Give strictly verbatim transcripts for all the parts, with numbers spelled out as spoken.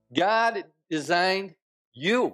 God designed you.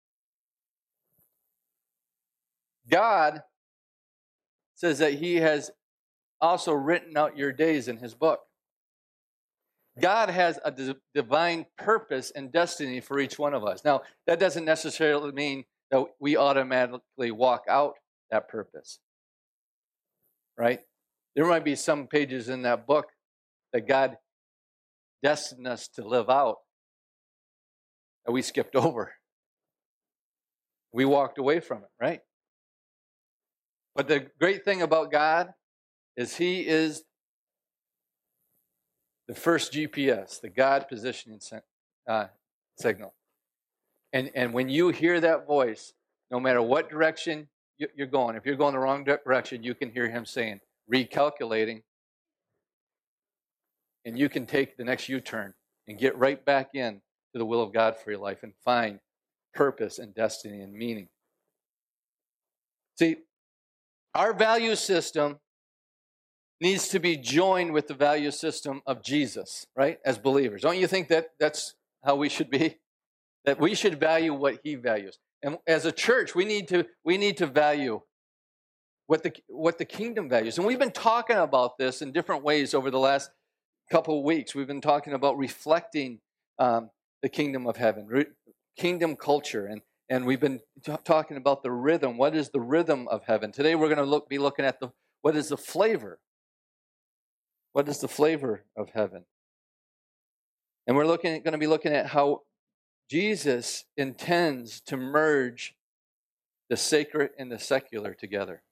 God says that he has also written out your days in his book. God has a d- divine purpose and destiny for each one of us. Now, that doesn't necessarily mean that we automatically walk out that purpose, right? There might be some pages in that book that God destined us to live out that we skipped over. We walked away from it, right? But the great thing about God is he is the first G P S, the God positioning uh, signal. And, and when you hear that voice, no matter what direction you're going, if you're going the wrong direction, you can hear him saying, recalculating, and you can take the next U-turn and get right back in to the will of God for your life and find purpose and destiny and meaning. See, our value system needs to be joined with the value system of Jesus, right, as believers. Don't you think that that's how we should be? That we should value what he values. And as a church, we need to we need to value what the what the kingdom values. And we've been talking about this in different ways over the last couple of weeks. We've been talking about reflecting um, the kingdom of heaven, re- kingdom culture, and and we've been t- talking about the rhythm. What is the rhythm of heaven? Today we're going to look be looking at the what is the flavor. What is the flavor of heaven? And we're looking going to be looking at how Jesus intends to merge the sacred and the secular together.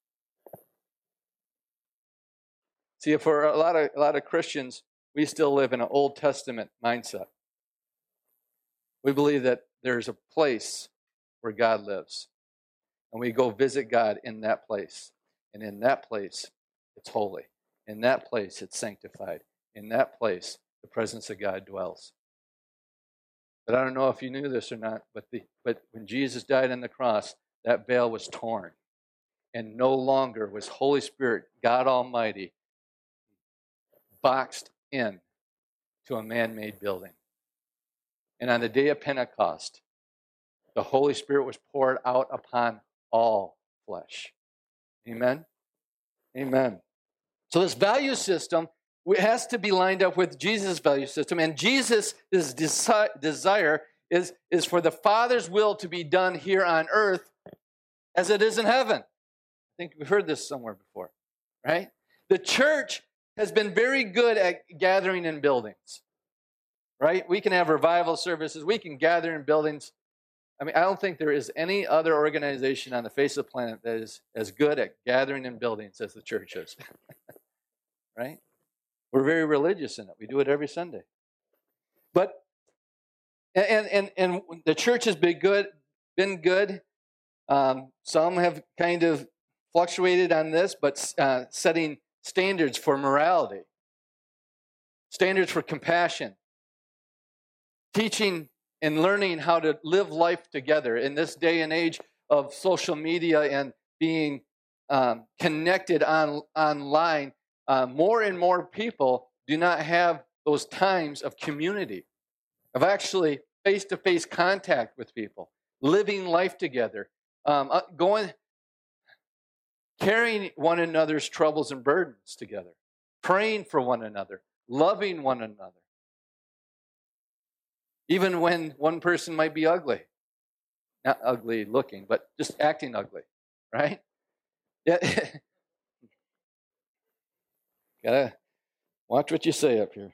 See, for a lot of a lot of Christians, we still live in an Old Testament mindset. We believe that there's a place where God lives, and we go visit God in that place. And in that place, it's holy. In that place, it's sanctified. In that place, the presence of God dwells. But I don't know if you knew this or not, but the but when Jesus died on the cross, that veil was torn. And no longer was Holy Spirit, God Almighty, boxed in to a man-made building. And on the day of Pentecost, the Holy Spirit was poured out upon all flesh. Amen? Amen. So this value system has to be lined up with Jesus' value system. And Jesus' desi- desire is, is for the Father's will to be done here on earth as it is in heaven. I think we've heard this somewhere before, right? The church has been very good at gathering in buildings, right? We can have revival services. We can gather in buildings. I mean, I don't think there is any other organization on the face of the planet that is as good at gathering in buildings as the church is, right? We're very religious in it. We do it every Sunday. But, and and and the church has been good, been good. Um, some have kind of fluctuated on this, but uh, setting standards for morality, standards for compassion, teaching and learning how to live life together in this day and age of social media and being um, connected on online. Uh, more and more people do not have those times of community, of actually face-to-face contact with people, living life together, um, uh, going, carrying one another's troubles and burdens together, praying for one another, loving one another. Even when one person might be ugly. Not ugly looking, but just acting ugly, right? Yeah. Gotta watch what you say up here.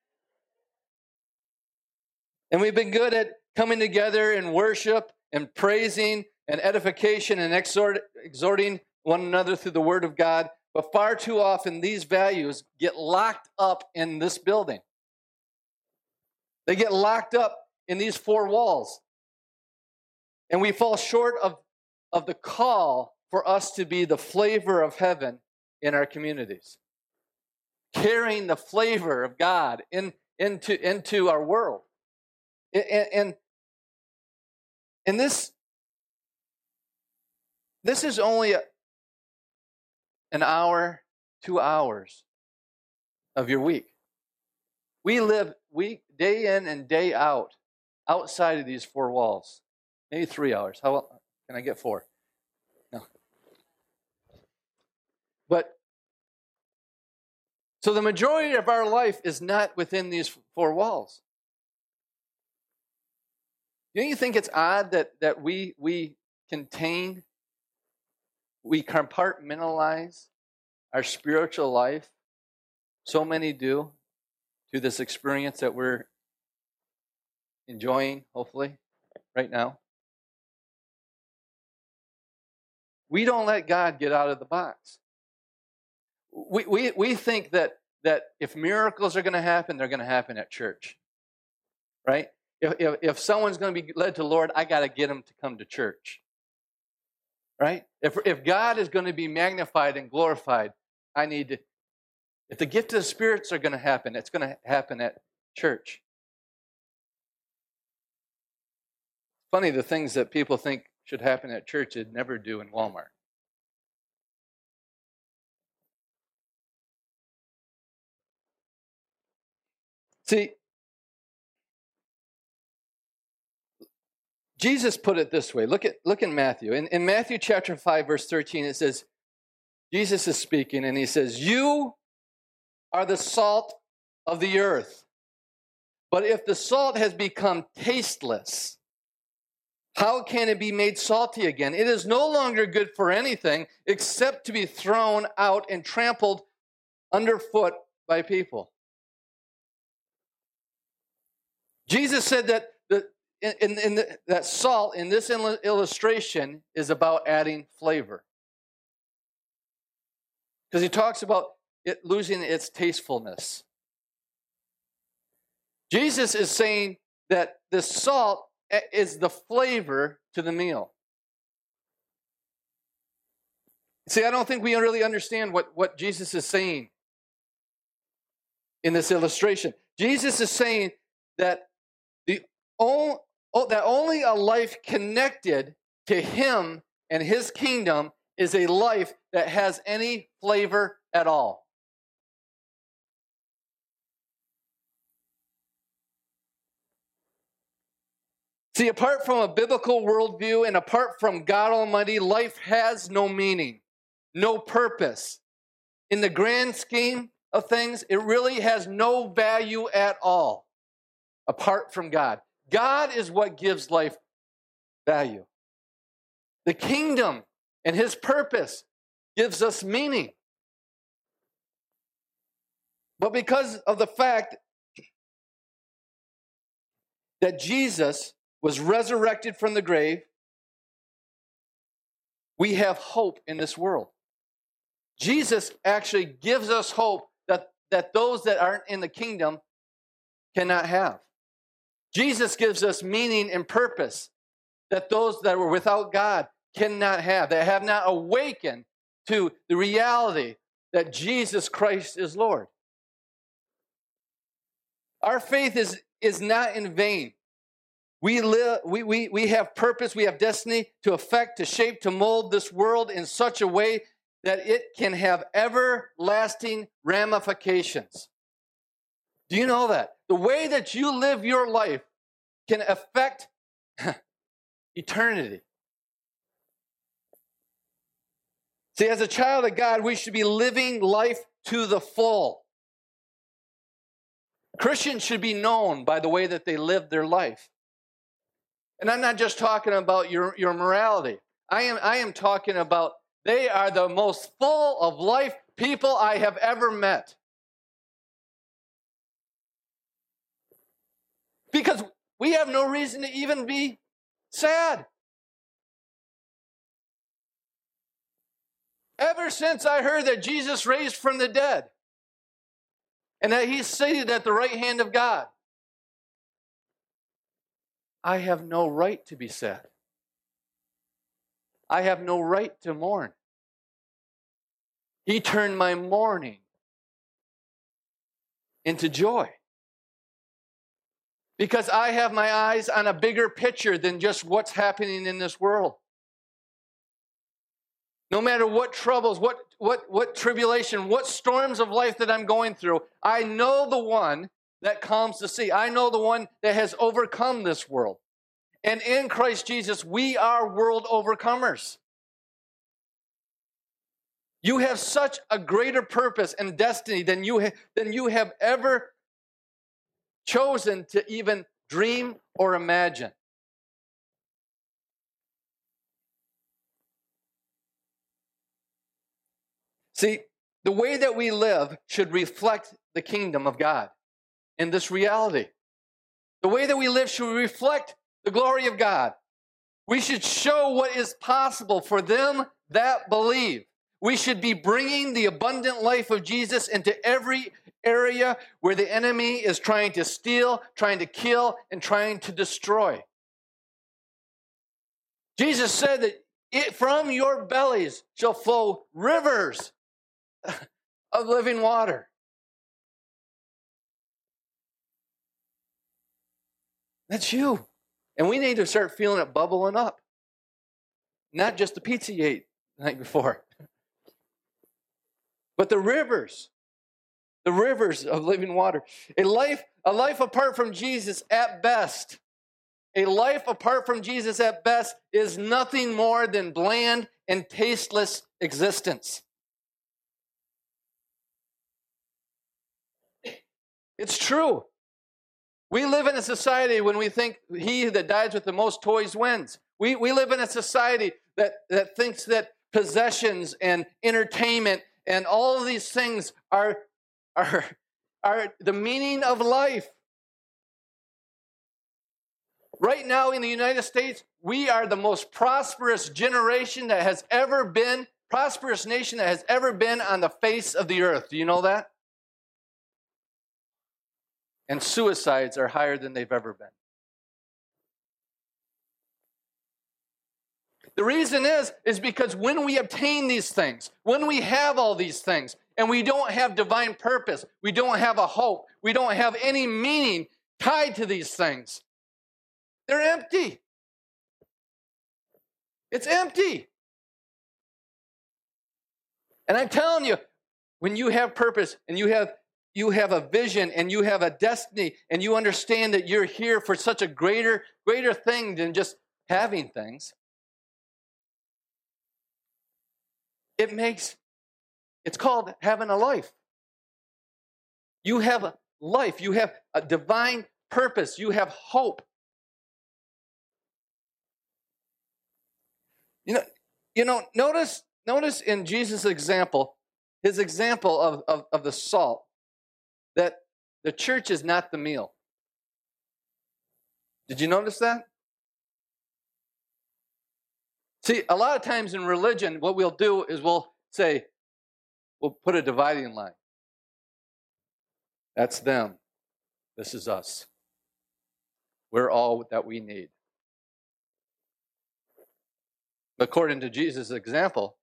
And we've been good at coming together in worship and praising and edification and exhort, exhorting one another through the Word of God. But far too often, these values get locked up in this building. They get locked up in these four walls. And we fall short of, of the call for us to be the flavor of heaven in our communities. Carrying the flavor of God in, into, into our world. And, and, and this, this is only a, an hour, two hours of your week. We live week, day in and day out, outside of these four walls. Maybe three hours. How can I get four? No. But, so the majority of our life is not within these four walls. Don't you think it's odd that, that we, we contain, we compartmentalize our spiritual life? So many do, to this experience that we're enjoying, hopefully, right now. We don't let God get out of the box. We, we, we think that, that if miracles are going to happen, they're going to happen at church, right? If, if, if someone's going to be led to the Lord, I got to get them to come to church, right? If, if God is going to be magnified and glorified, I need to, if the gift of the spirits are going to happen, it's going to happen at church. Funny, the things that people think should happen at church, it'd never do in Walmart. See, Jesus put it this way. Look at look in Matthew. In, in Matthew chapter five, verse thirteen, it says, Jesus is speaking, and he says, "You are the salt of the earth. But if the salt has become tasteless, how can it be made salty again? It is no longer good for anything except to be thrown out and trampled underfoot by people." Jesus said that the, in, in the, that salt in this illustration is about adding flavor. Because he talks about it losing its tastefulness. Jesus is saying that the salt is the flavor to the meal. See, I don't think we really understand what, what Jesus is saying in this illustration. Jesus is saying that the only, that only a life connected to him and his kingdom is a life that has any flavor at all. See, apart from a biblical worldview and apart from God Almighty, life has no meaning, no purpose. In the grand scheme of things, it really has no value at all apart from God. God is what gives life value. The kingdom and his purpose gives us meaning. But because of the fact that Jesus was resurrected from the grave, we have hope in this world. Jesus actually gives us hope that, that those that aren't in the kingdom cannot have. Jesus gives us meaning and purpose that those that were without God cannot have, that have not awakened to the reality that Jesus Christ is Lord. Our faith is, is not in vain. We live, we, we, we have purpose, we have destiny to affect, to shape, to mold this world in such a way that it can have everlasting ramifications. Do you know that? The way that you live your life can affect eternity. See, as a child of God, we should be living life to the full. Christians should be known by the way that they live their life. And I'm not just talking about your, your morality. I am, I am talking about they are the most full of life people I have ever met. Because we have no reason to even be sad. Ever since I heard that Jesus raised from the dead and that he's seated at the right hand of God, I have no right to be sad. I have no right to mourn. He turned my mourning into joy. Because I have my eyes on a bigger picture than just what's happening in this world. No matter what troubles, what, what, what tribulation, what storms of life that I'm going through, I know the one that calms the sea. I know the one that has overcome this world. And in Christ Jesus, we are world overcomers. You have such a greater purpose and destiny than you, ha- than you have ever chosen to even dream or imagine. See, the way that we live should reflect the kingdom of God in this reality. The way that we live should reflect the glory of God. We should show what is possible for them that believe. We should be bringing the abundant life of Jesus into every area where the enemy is trying to steal, trying to kill, and trying to destroy. Jesus said that it, from your bellies shall flow rivers of living water. That's you. And we need to start feeling it bubbling up. Not just the pizza you ate the night before. But the rivers. The rivers of living water. A life, a life apart from Jesus at best. A life apart from Jesus at best is nothing more than bland and tasteless existence. It's true. We live in a society when we think he that dies with the most toys wins. We, we live in a society that, that thinks that possessions and entertainment and all of these things are, are, are the meaning of life. Right now in the United States, we are the most prosperous generation that has ever been, prosperous nation that has ever been on the face of the earth. Do you know that? And suicides are higher than they've ever been. The reason is, is because when we obtain these things, when we have all these things, and we don't have divine purpose, we don't have a hope, we don't have any meaning tied to these things, they're empty. It's empty. And I'm telling you, when you have purpose and you have you have a vision and you have a destiny and you understand that you're here for such a greater, greater thing than just having things, it makes, it's called having a life. You have a life. You have a divine purpose. You have hope. You know, you know, notice, notice in Jesus' example, his example of, of, of the salt, that the church is not the meal. Did you notice that? See, a lot of times in religion, what we'll do is we'll say, we'll put a dividing line. That's them. This is us. We're all that we need. According to Jesus' example,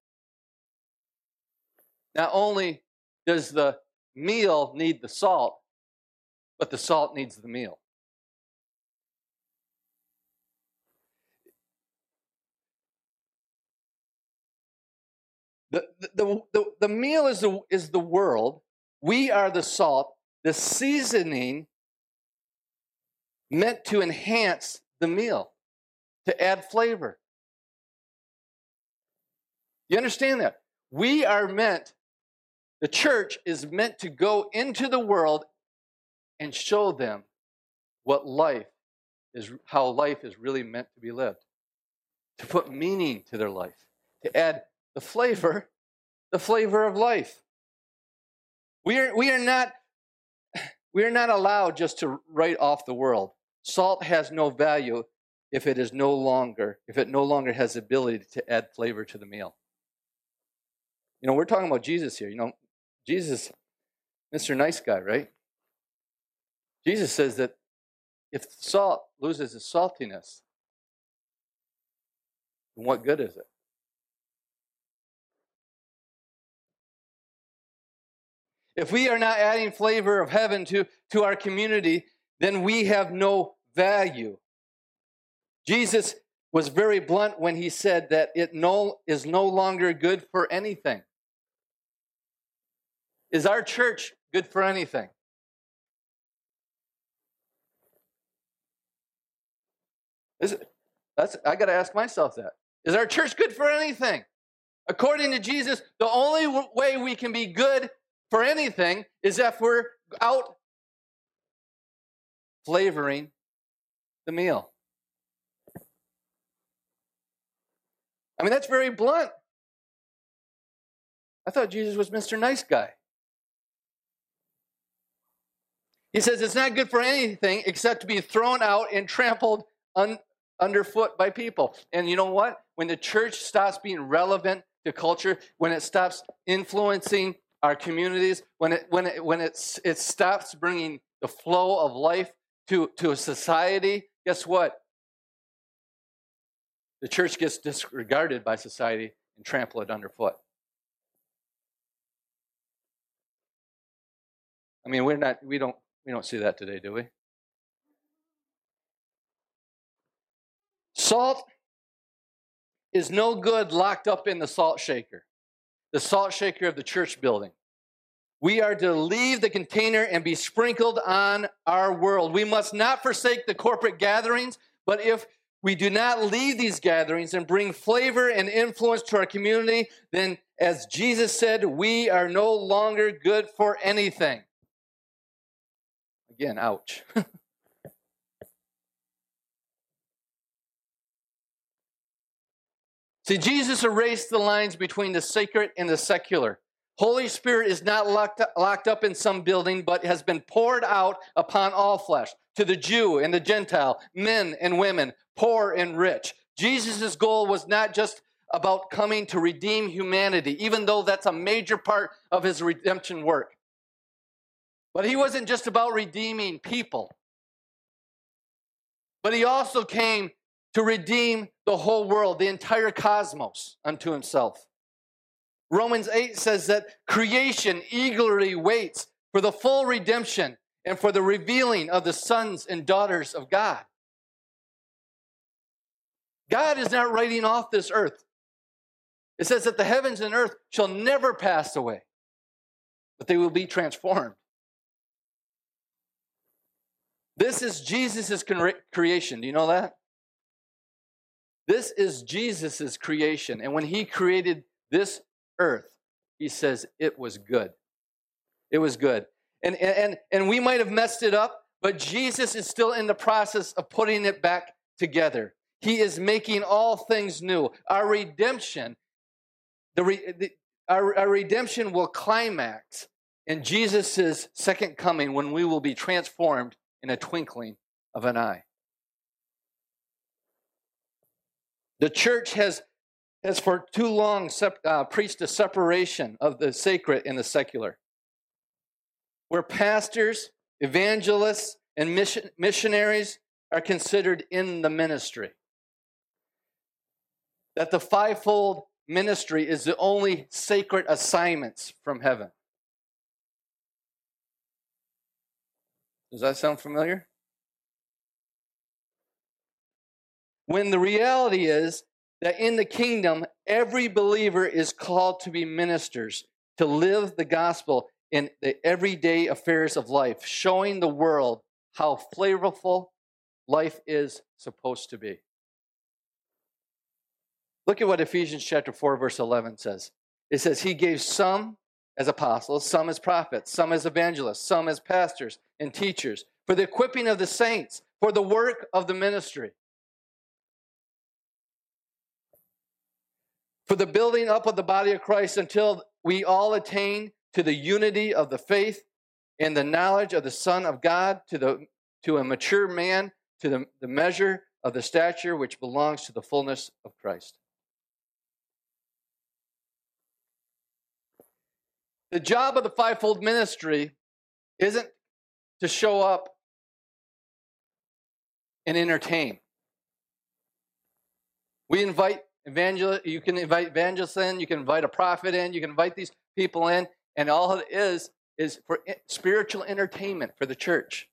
not only does the meal need the salt, but the salt needs the meal. The, the, the, the meal is the, is the world. We are the salt. The seasoning meant to enhance the meal, to add flavor. You understand that? We are meant, the church is meant to go into the world and show them what life is, how life is really meant to be lived. To put meaning to their life. To add the flavor, the flavor of life. We are, we are not, we are not allowed just to write off the world. Salt has no value if it is no longer, if it no longer has the ability to add flavor to the meal. You know, we're talking about Jesus here. You know, Jesus, Mister Nice Guy, right? Jesus says that if salt loses its saltiness, then what good is it? If we are not adding flavor of heaven to, to our community, then we have no value. Jesus was very blunt when he said that it no, is no longer good for anything. Is our church good for anything? Is it, that's, I got to ask myself that. Is our church good for anything? According to Jesus, the only w- way we can be good for anything is if we're out flavoring the meal. I mean, that's very blunt. I thought Jesus was Mister Nice Guy. He says it's not good for anything except to be thrown out and trampled un- underfoot by people. And you know what? When the church stops being relevant to culture, when it stops influencing our communities, when it when it when it's, it stops bringing the flow of life to, to a society, guess what? The church gets disregarded by society and trampled underfoot. I mean, we're not we don't we don't see that today, do we? Salt is no good locked up in the salt shaker, the salt shaker of the church building. We are to leave the container and be sprinkled on our world. We must not forsake the corporate gatherings, but if we do not leave these gatherings and bring flavor and influence to our community, then as Jesus said, we are no longer good for anything. Again, ouch. See, Jesus erased the lines between the sacred and the secular. Holy Spirit is not locked up, locked up in some building, but has been poured out upon all flesh, to the Jew and the Gentile, men and women, poor and rich. Jesus' goal was not just about coming to redeem humanity, even though that's a major part of his redemption work. But he wasn't just about redeeming people, but he also came to redeem the whole world, the entire cosmos, unto himself. Romans eight says that creation eagerly waits for the full redemption and for the revealing of the sons and daughters of God. God is not writing off this earth. It says that the heavens and earth shall never pass away, but they will be transformed. This is Jesus' creation. Do you know that? This is Jesus' creation. And when he created this earth, he says it was good. It was good. And, and, and we might have messed it up, but Jesus is still in the process of putting it back together. He is making all things new. Our redemption, the, the our, our redemption will climax in Jesus' second coming, when we will be transformed in a twinkling of an eye. The church has, has for too long sep- uh, preached a separation of the sacred and the secular, where pastors, evangelists, and mission- missionaries are considered in the ministry. That the fivefold ministry is the only sacred assignments from heaven. Does that sound familiar? When the reality is that in the kingdom, every believer is called to be ministers, to live the gospel in the everyday affairs of life, showing the world how flavorful life is supposed to be. Look at what Ephesians chapter four, verse eleven says. It says, he gave some as apostles, some as prophets, some as evangelists, some as pastors and teachers, for the equipping of the saints, for the work of the ministry, for the building up of the body of Christ, until we all attain to the unity of the faith and the knowledge of the Son of God, to the to a mature man, to the, the measure of the stature which belongs to the fullness of Christ. The job of the fivefold ministry isn't to show up and entertain. We invite evangelists, you can invite evangelists in, you can invite a prophet in, you can invite these people in, and all it is is for spiritual entertainment for the church.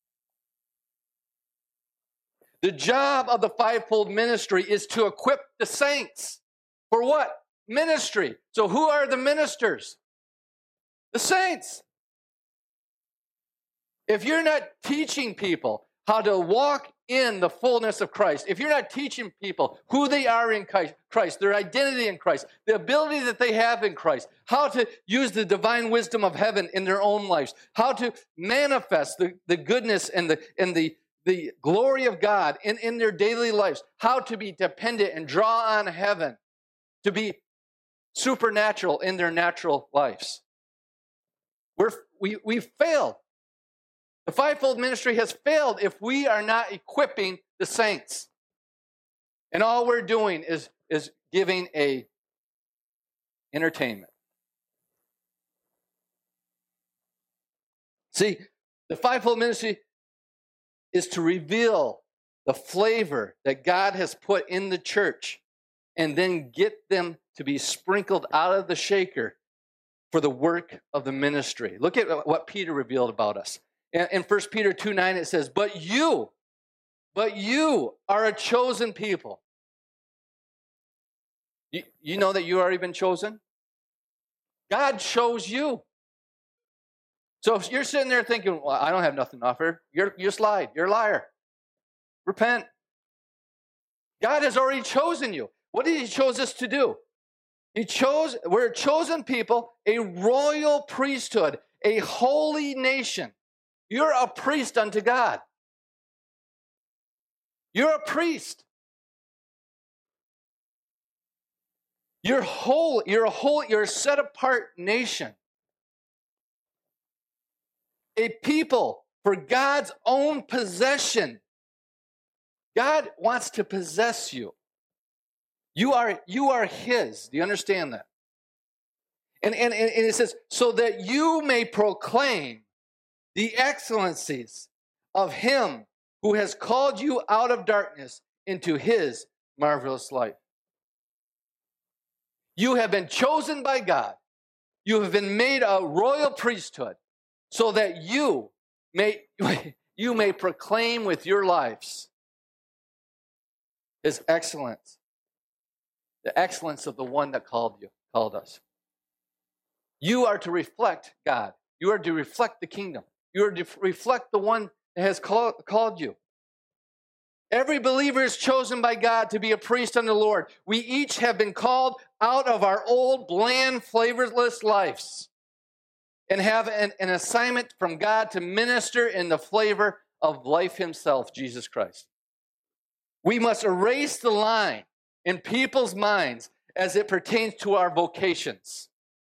The job of the fivefold ministry is to equip the saints. For what? Ministry. So who are the ministers? The saints. If you're not teaching people how to walk in the fullness of Christ, if you're not teaching people who they are in Christ, their identity in Christ, the ability that they have in Christ, how to use the divine wisdom of heaven in their own lives, how to manifest the, the goodness and the and the, the glory of God in, in their daily lives, how to be dependent and draw on heaven, to be supernatural in their natural lives. We're, we, we've failed. The fivefold ministry has failed if we are not equipping the saints. And all we're doing is, is giving a entertainment. See, the fivefold ministry is to reveal the flavor that God has put in the church and then get them to be sprinkled out of the shaker for the work of the ministry. Look at what Peter revealed about us. In First Peter two nine, it says, but you, but you are a chosen people. You, you know that you've already been chosen? God chose you. So if you're sitting there thinking, well, I don't have nothing to offer, you're, you're lied. You're a liar. Repent. God has already chosen you. What did he chose us to do? He chose, we're a chosen people, a royal priesthood, a holy nation. You're a priest unto God. You're a priest. You're whole. You're a whole. You're a set apart nation. A people for God's own possession. God wants to possess you. You are, you are his. Do you understand that? And, and, and it says, so that you may proclaim the excellencies of him who has called you out of darkness into his marvelous light. You have been chosen by God. You have been made a royal priesthood so that you may, you may proclaim with your lives his excellence, the excellence of the one that called you, called us. You are to reflect God. You are to reflect the kingdom. You are to reflect the one that has call, called you. Every believer is chosen by God to be a priest unto the Lord. We each have been called out of our old, bland, flavorless lives and have an, an assignment from God to minister in the flavor of life himself, Jesus Christ. We must erase the line in people's minds as it pertains to our vocations.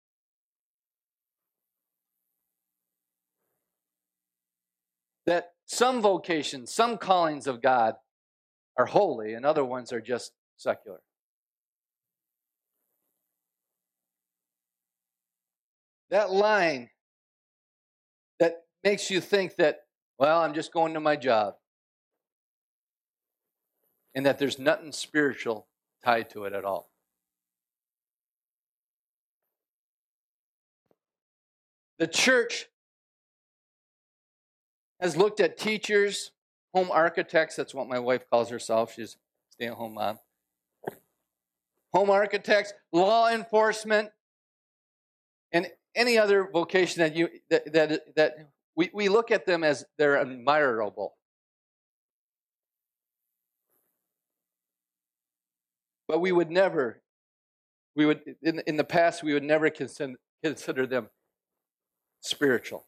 That some vocations, some callings of God are holy and other ones are just secular. That line that makes you think that, well, I'm just going to my job, and that there's nothing spiritual tied to it at all. The church has looked at teachers, home architects, that's what my wife calls herself, she's a stay-at-home mom. Home architects, law enforcement, and any other vocation that you that that, that we, we look at them as they're admirable. But we would never, we would in, in the past, we would never consider, consider them spiritual.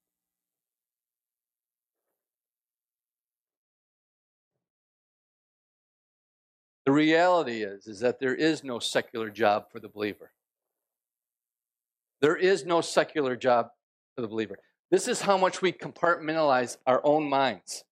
The reality is, is that there is no secular job for the believer. There is no secular job for the believer. This is how much we compartmentalize our own minds.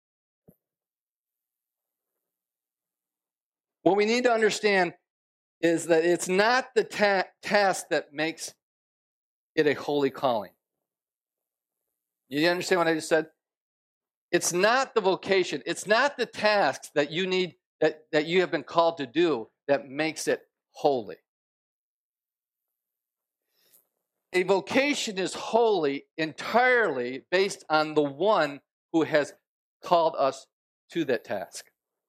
What we need to understand is that it's not the ta- task that makes it a holy calling. You understand what I just said? It's not the vocation. It's not the tasks that you need That, that you have been called to do that makes it holy. A vocation is holy entirely based on the one who has called us to that task.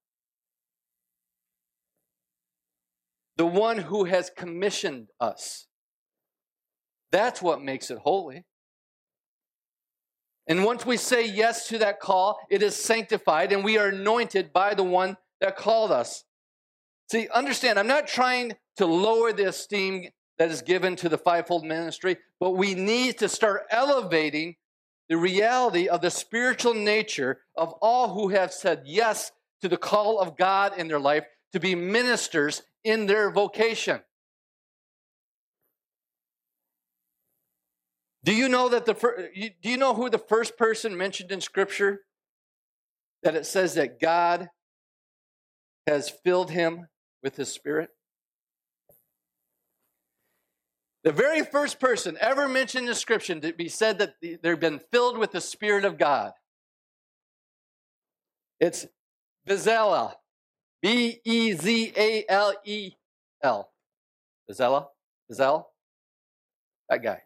The one who has commissioned us. That's what makes it holy. And once we say yes to that call, it is sanctified, and we are anointed by the one that called us. See, understand, I'm not trying to lower the esteem that is given to the fivefold ministry, but we need to start elevating the reality of the spiritual nature of all who have said yes to the call of God in their life to be ministers in their vocation. Do you know that the fir- do you know who the first person mentioned in Scripture that it says that God has filled him with his Spirit? The very first person ever mentioned in Scripture to be said that they've been filled with the Spirit of God. It's Bezalel. B E Z A L E L. Bezalel? Bezalel? That guy.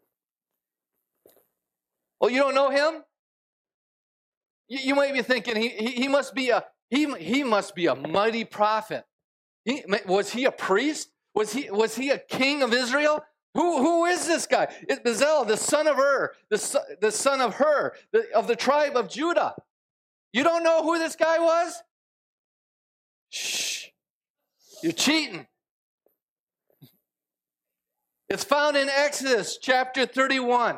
Well, you don't know him? You, you might be thinking he, he, he must be a he, he must be a mighty prophet. He, was he a priest? Was he was he a king of Israel? Who who is this guy? It's Bezalel, the son of Ur, the, the son of Hur, the, of the tribe of Judah. You don't know who this guy was? Shh. You're cheating. It's found in Exodus chapter thirty-one.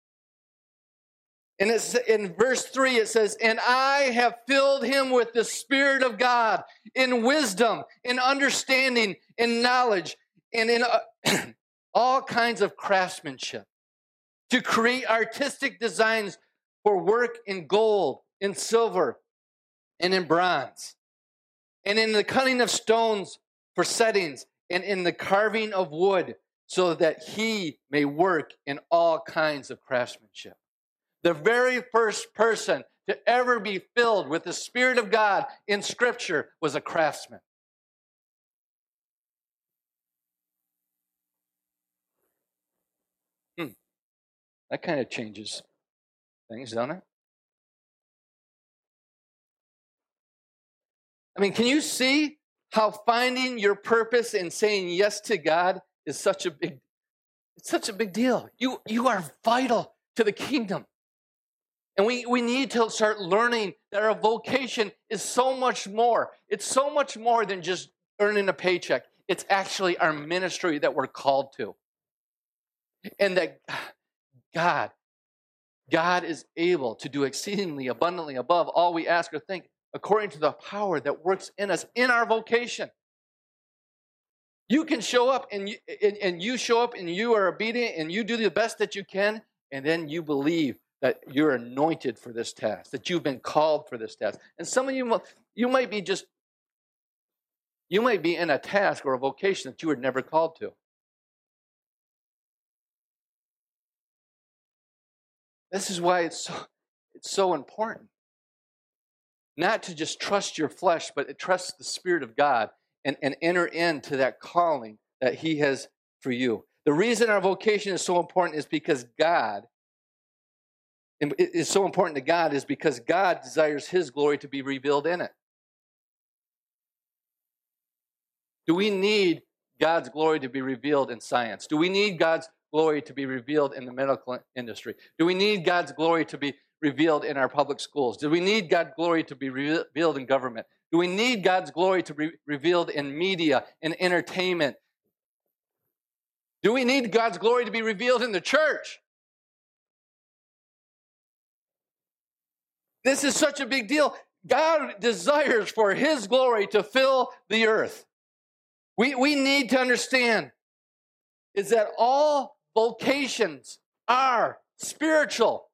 And it's in verse three, it says, "And I have filled him with the Spirit of God in wisdom, in understanding, in knowledge, and in uh, all kinds of craftsmanship, to create artistic designs for work in gold, in silver, and in bronze, and in the cutting of stones for settings, and in the carving of wood, so that he may work in all kinds of craftsmanship." The very first person to ever be filled with the Spirit of God in Scripture was a craftsman. Hmm. That kind of changes things, doesn't it? I mean, can you see how finding your purpose and saying yes to God is such a big, it's such a big deal? You, you are vital to the kingdom. And we, we need to start learning that our vocation is so much more. It's so much more than just earning a paycheck. It's actually our ministry that we're called to. And that God, God is able to do exceedingly abundantly above all we ask or think, according to the power that works in us in our vocation. You can show up and you, and, and you show up and you are obedient and you do the best that you can, and then you believe that you're anointed for this task, that you've been called for this task. And some of you, you might be just, you might be in a task or a vocation that you were never called to. This is why it's so, it's so important. Not to just trust your flesh, but to trust the Spirit of God and, and enter into that calling that He has for you. The reason our vocation is so important is because God is so important to God is because God desires His glory to be revealed in it. Do we need God's glory to be revealed in science? Do we need God's glory to be revealed in the medical industry? Do we need God's glory to be revealed in our public schools? Do we need God's glory to be revealed in government? Do we need God's glory to be revealed in media and entertainment? Do we need God's glory to be revealed in the church? This is such a big deal. God desires for His glory to fill the earth. We, we need to understand is that all vocations are spiritual.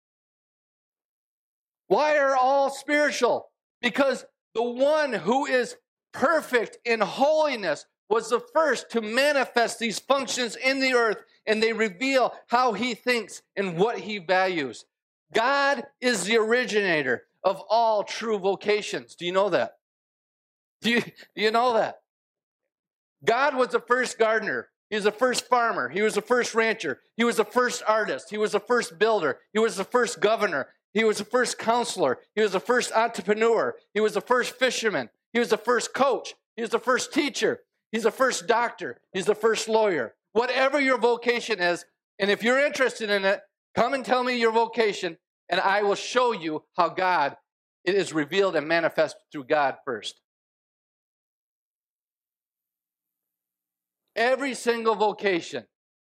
Why are all spiritual? Because the one who is perfect in holiness was the first to manifest these functions in the earth, and they reveal how He thinks and what He values. God is the originator of all true vocations. Do you know that? Do you, do you know that? God was the first gardener. He was the first farmer. He was the first rancher. He was the first artist. He was the first builder. He was the first governor. He was the first counselor. He was the first entrepreneur. He was the first fisherman. He was the first coach. He was the first teacher. He's the first doctor. He's the first lawyer. Whatever your vocation is, and if you're interested in it, come and tell me your vocation, And I will show you how God, it is revealed and manifest through God first. Every single vocation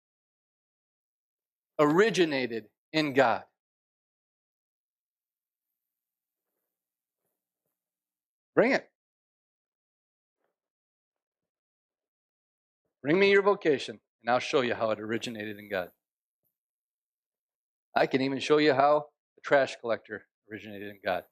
originated in God. Bring it. Bring me your vocation, and I'll show you how it originated in God. I can even show you how the trash collector originated in God.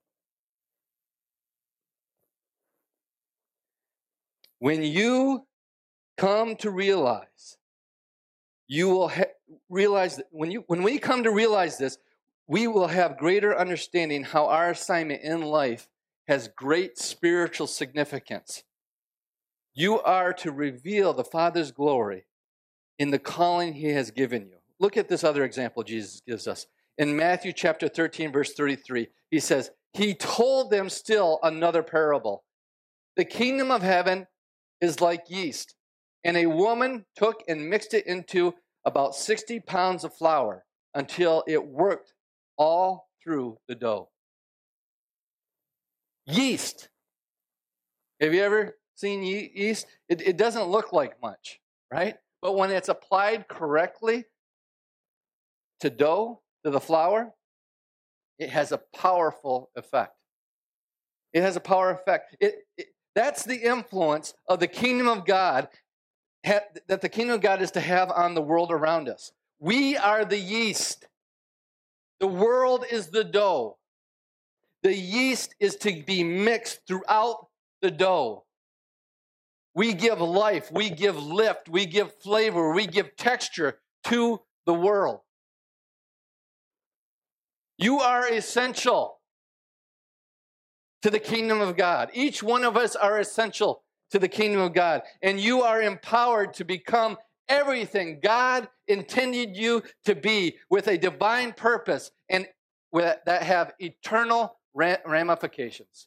When you come to realize, you will ha- realize that when you when we come to realize this, we will have greater understanding how our assignment in life has great spiritual significance. You are to reveal the Father's glory in the calling he has given you. Look at this other example Jesus gives us. In Matthew chapter thirteen, verse thirty-three, he says, he told them still another parable. The kingdom of heaven is like yeast, and a woman took and mixed it into about sixty pounds of flour until it worked all through the dough. Yeast. Have you ever seen yeast? It, it doesn't look like much, right? But when it's applied correctly to dough, to the flour, it has a powerful effect. It has a power effect. It, it, that's the influence of the kingdom of God, ha, that the kingdom of God is to have on the world around us. We are the yeast. The world is the dough. The yeast is to be mixed throughout the dough. We give life, we give lift, we give flavor, we give texture to the world. You are essential to the kingdom of God. Each one of us are essential to the kingdom of God. And you are empowered to become everything God intended you to be, with a divine purpose and with, that have eternal ramifications.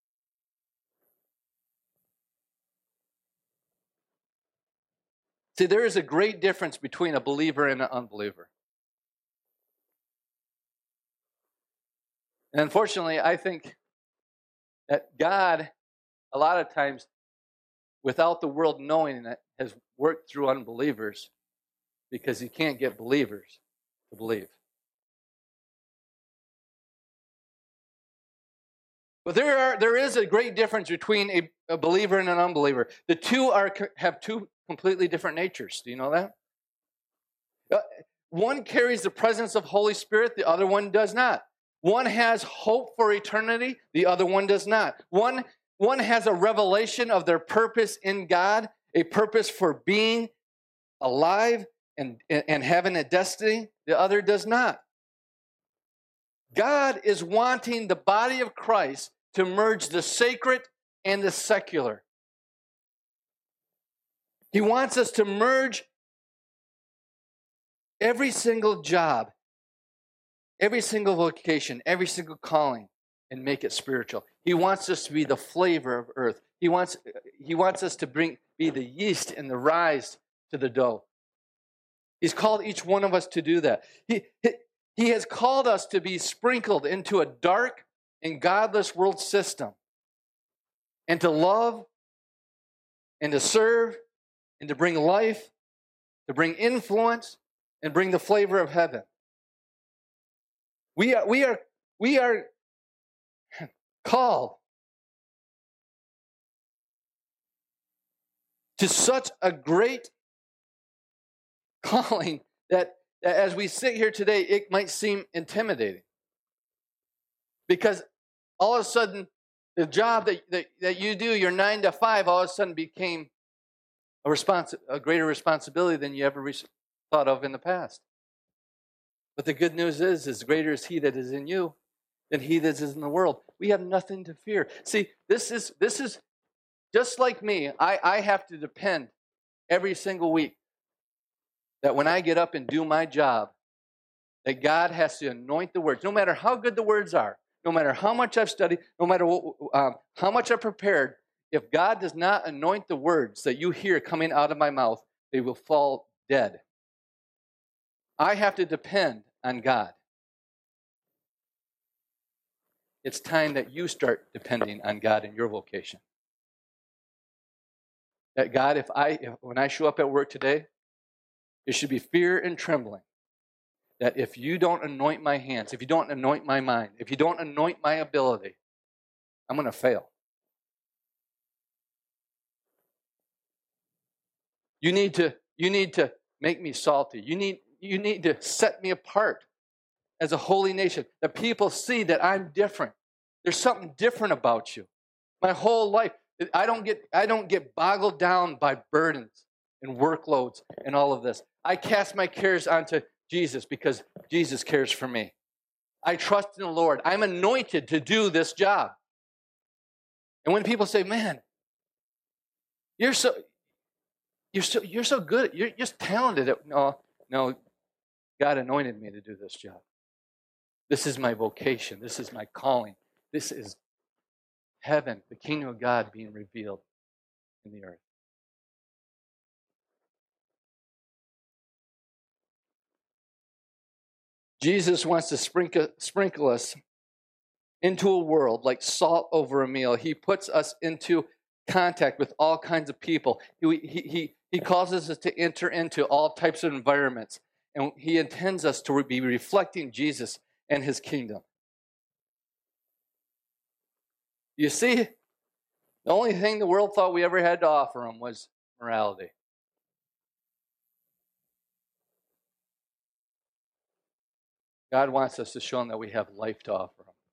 See, there is a great difference between a believer and an unbeliever. And unfortunately, I think that God, a lot of times, without the world knowing it, has worked through unbelievers because he can't get believers to believe. But there are there is a great difference between a, a believer and an unbeliever. The two are have two completely different natures. Do you know that? Uh, one carries the presence of Holy Spirit, the other one does not. One has hope for eternity, the other one does not. One, one has a revelation of their purpose in God, a purpose for being alive and, and, and having a destiny, the other does not. God is wanting the body of Christ to merge the sacred and the secular. He wants us to merge every single job, every single vocation, every single calling, and make it spiritual. He wants us to be the flavor of earth. He wants, he wants us to bring be the yeast and the rise to the dough. He's called each one of us to do that. He, he, he has called us to be sprinkled into a dark and godless world system, and to love and to serve and to bring life, to bring influence, and bring the flavor of heaven. We are, we are, we are called to such a great calling that, that as we sit here today, it might seem intimidating. Because all of a sudden, the job that, that, that you do, your nine to five, all of a sudden became a, respons- a greater responsibility than you ever re- thought of in the past. But the good news is, is greater is he that is in you than he that is in the world. We have nothing to fear. See, this is this is just like me. I, I have to depend every single week that when I get up and do my job, that God has to anoint the words, no matter how good the words are, no matter how much I've studied, no matter what, um, how much I've prepared. If God does not anoint the words that you hear coming out of my mouth, they will fall dead. I have to depend on God. it's time that you start depending on God in your vocation. That God, if I, if, when I show up at work today, it should be fear and trembling. That if you don't anoint my hands, if you don't anoint my mind, if you don't anoint my ability, I'm going to fail. You need to, you need to make me salty. You need, you need to set me apart as a holy nation. That people see that I'm different. There's something different about you. My whole life, I don't get, I don't get boggled down by burdens and workloads and all of this. I cast my cares onto Jesus because Jesus cares for me. I trust in the Lord. I'm anointed to do this job. And when people say, man, you're so, you're so, you're so good, you're just talented at, no, no, God anointed me to do this job. This is my vocation. This is my calling. This is heaven, the kingdom of God being revealed in the earth. Jesus wants to sprinkle, sprinkle us into a world like salt over a meal. He puts us into contact with all kinds of people. He, he, he causes us to enter into all types of environments. And he intends us to be reflecting Jesus and his kingdom. You see, the only thing the world thought we ever had to offer them was morality. God wants us to show them that we have life to offer them.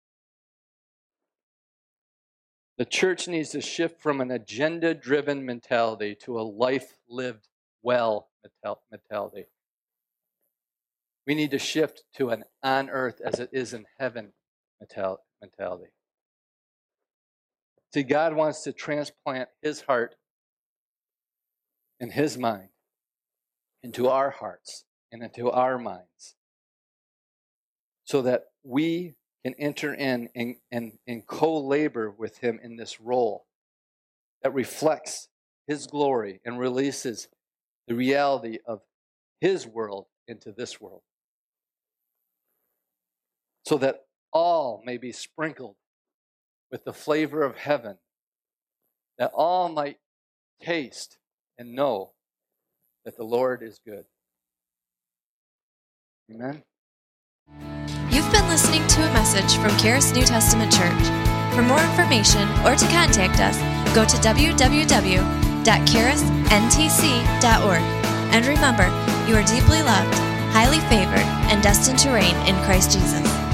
The church needs to shift from an agenda-driven mentality to a life-lived well mentality. We need to shift to an on earth as it is in heaven mentality. See, God wants to transplant his heart and his mind into our hearts and into our minds so that we can enter in and, and, and co-labor with him in this role that reflects his glory and releases the reality of his world into this world so that all may be sprinkled with the flavor of heaven, that all might taste and know that the Lord is good. Amen. You've been listening to a message from Charis New Testament Church. For more information or to contact us, go to w w w dot charis n t c dot org. And remember, you are deeply loved, highly favored, and destined to reign in Christ Jesus.